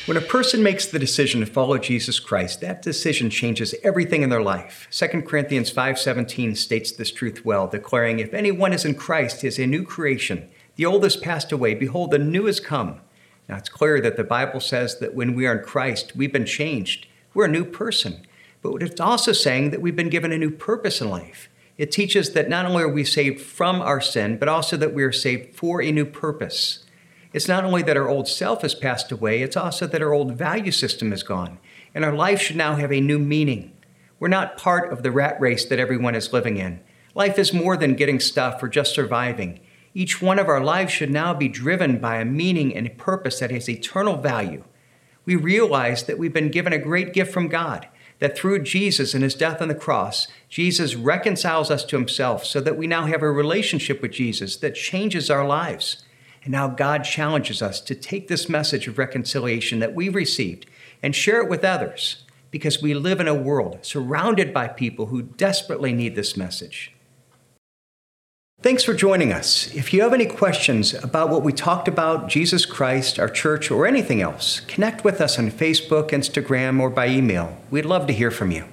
When a person makes the decision to follow Jesus Christ, that decision changes everything in their life. 2 Corinthians 5:17 states this truth well, declaring, "If anyone is in Christ, he is a new creation. The old has passed away. Behold, the new has come." Now, it's clear that the Bible says that when we are in Christ, we've been changed. We're a new person. But it's also saying that we've been given a new purpose in life. It teaches that not only are we saved from our sin, but also that we are saved for a new purpose. It's not only that our old self has passed away, it's also that our old value system is gone, and our life should now have a new meaning. We're not part of the rat race that everyone is living in. Life is more than getting stuff or just surviving. Each one of our lives should now be driven by a meaning and a purpose that has eternal value. We realize that we've been given a great gift from God, that through Jesus and his death on the cross, Jesus reconciles us to himself so that we now have a relationship with Jesus that changes our lives. And now God challenges us to take this message of reconciliation that we've received and share it with others, because we live in a world surrounded by people who desperately need this message. Thanks for joining us. If you have any questions about what we talked about, Jesus Christ, our church, or anything else, connect with us on Facebook, Instagram, or by email. We'd love to hear from you.